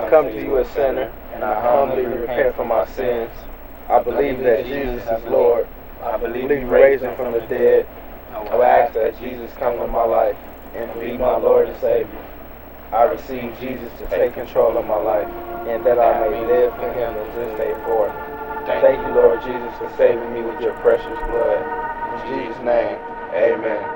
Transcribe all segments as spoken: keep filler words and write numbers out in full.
come to you a sinner, and I humbly repent for my sins. I believe that Jesus is Lord. I believe you raised him from the dead. I will ask that Jesus come into my life and be my Lord and Savior. I receive Jesus to take control of my life, and that I may live for him in this day forth. Thank you, Lord Jesus, for saving me with your precious blood. In Jesus' name, amen.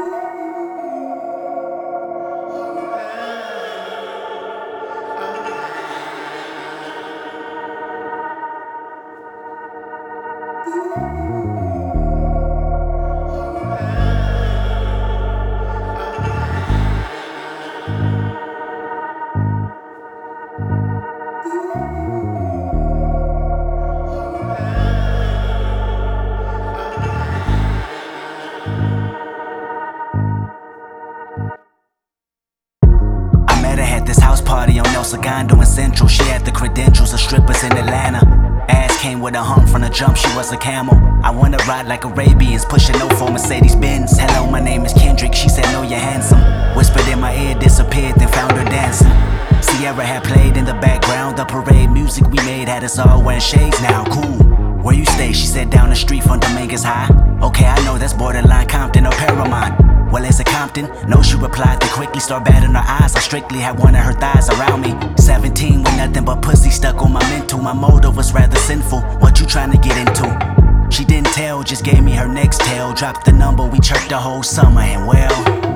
This house party on El Segundo in Central. She had the credentials of strippers in Atlanta. Ass came with a hump from the jump, she was a camel. I wanna ride like Arabians, pushing no for Mercedes Benz. Hello, my name is Kendrick, she said no, you're handsome. Whispered in my ear, disappeared, then found her dancing. Sierra had played in the background, the parade music we made had us all wearing shades now, cool. Where you stay? She said down the street from Dominguez High. Okay, I know that's borderline Compton or Paramount. Well, is it Compton? No, she replied, then quickly start batting her eyes. I strictly had one of her thighs around me. seventeen with nothing but pussy stuck on my mental. My motive was rather sinful. What you trying to get into? She didn't tell, just gave me her next tale. Dropped the number, we chirped the whole summer, and well,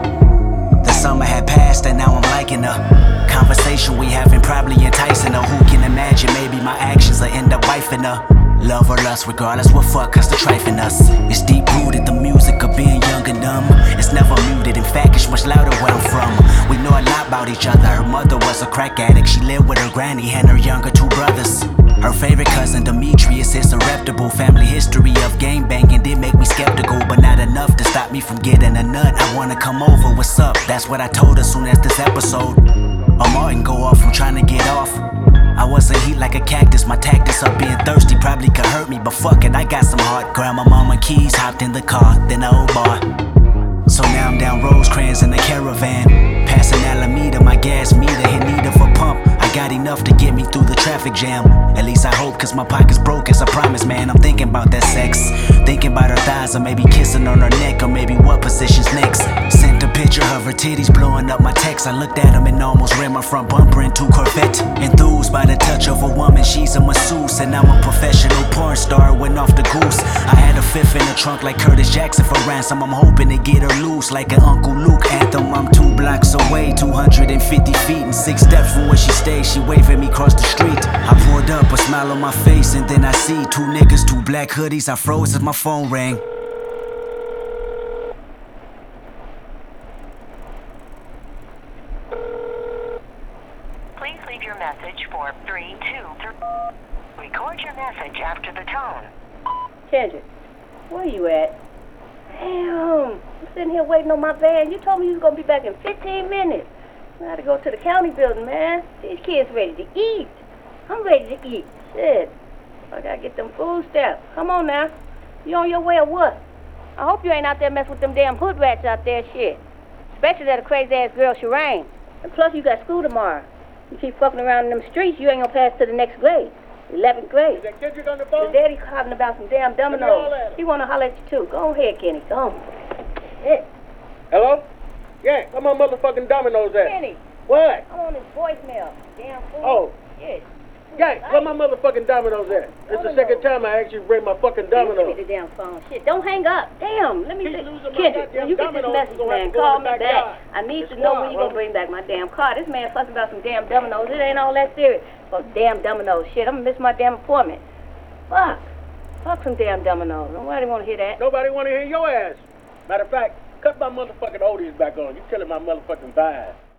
the summer had passed and now I'm liking her. Conversation we having probably enticing her. Who can imagine maybe my actions will end up wifing her. Love or lust, regardless what fuck us to trifling us. It's deep rooted, the music of being young and dumb. It's never muted, in fact it's much louder where I'm from. We know a lot about each other. Her mother was a crack addict. She lived with her granny and her younger two brothers. Her favorite cousin Demetrius is a reputable. Family history of game banging did make me skeptical, but not enough to stop me from getting a nut. I wanna come over, what's up? That's what I told her soon as this episode of Martin go off from trying to get off. I wasn't heat like a cactus, my tactics of being thirsty probably could hurt me, but fuck it, I got some heart. Grandma, mama, keys, hopped in the car, then the old bar. So now I'm down Rosecrans in the caravan, passing Alameda, my gas meter in need of a pump. I got enough to get me through the traffic jam. At least I hope, cause my pocket's broke as I promise, man. I'm thinking about that sex, thinking about her thighs, or maybe kissing on her neck, or maybe what position's next. Sent a picture of her titties blowing up my text. I looked at them and almost ran my front bumper into Corvette. Enthused by the touch of a woman, she's a masseuse, and I'm a professional porn star, went off the goose. I had a fifth in the trunk like Curtis Jackson for ransom. I'm hoping to get her loose like an Uncle Luke anthem. I'm two blocks away, two hundred fifty feet, and six steps from where she stays. She waved at me across the street. I pulled up, a smile on my face, and then I see two niggas, two black hoodies. I froze as my phone rang. Please leave your message for three two three. Record your message after the tone. Kendrick, where you at? Damn, I'm sitting here waiting on my van. You told me you was gonna be back in fifteen minutes. I gotta go to the county building, man. These kids ready to eat. I'm ready to eat. Shit. I gotta get them food stamps. Come on now. You on your way or what? I hope you ain't out there messing with them damn hood rats out there, shit. Especially that crazy ass girl, Shireen. And plus you got school tomorrow. You keep fucking around in them streets, you ain't gonna pass to the next grade. eleventh grade. Is that Kendrick on the phone? The daddy calling about some damn dominoes. He wanna holler at you too. Go ahead, Kenny. Go on. Shit. Hello? Yeah, where my motherfucking dominoes at? Kenny. What? I'm on his voicemail. Damn fool. Oh. Shit. Yeah, where my motherfucking dominoes at? It's the second time I asked you to bring my fucking Give me dominoes. the damn phone. Shit, don't hang up. Damn, let me Keep see. losing my Kendrick, goddamn when you get this dominoes, message, you're gonna have man, to go in call the me back. backyard. I need It's to know wild, when you gonna bro. bring back my damn car. This man fussing about some damn dominoes. It ain't all that serious. Oh, damn dominoes. Shit, I'm gonna miss my damn appointment. Fuck. Fuck some damn dominoes. Nobody wanna hear that. Nobody want to hear your ass. Matter of fact, cut my motherfucking oldies back on. You killing my motherfucking vibe.